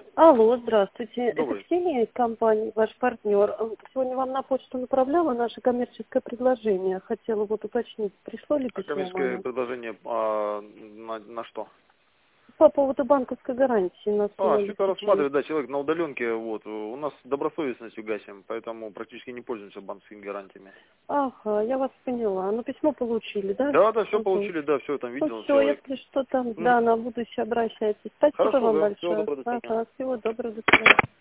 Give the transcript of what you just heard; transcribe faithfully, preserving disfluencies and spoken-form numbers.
Алло, здравствуйте. Это Добрый. Ксения из компании, ваш партнер. Сегодня вам на почту направляла наше коммерческое предложение. Хотела вот уточнить, пришло ли А письмо коммерческое мое? предложение а, на, на что? По поводу банковской гарантии на А, сумму что-то обеспечения. рассматривает, да, человек на удаленке, вот. У нас добросовестностью гасим, поэтому практически не пользуемся банковскими гарантиями. Ага, я вас поняла. Ну, письмо получили, да? Да, да, все Угу. получили, да, все там Ну, видел все, человек. если что там, Мгм. да, на будущее обращайтесь. Спасибо Хорошо, вам да, всего большое. доброго, до свидания. Ага, всего доброго, до свидания.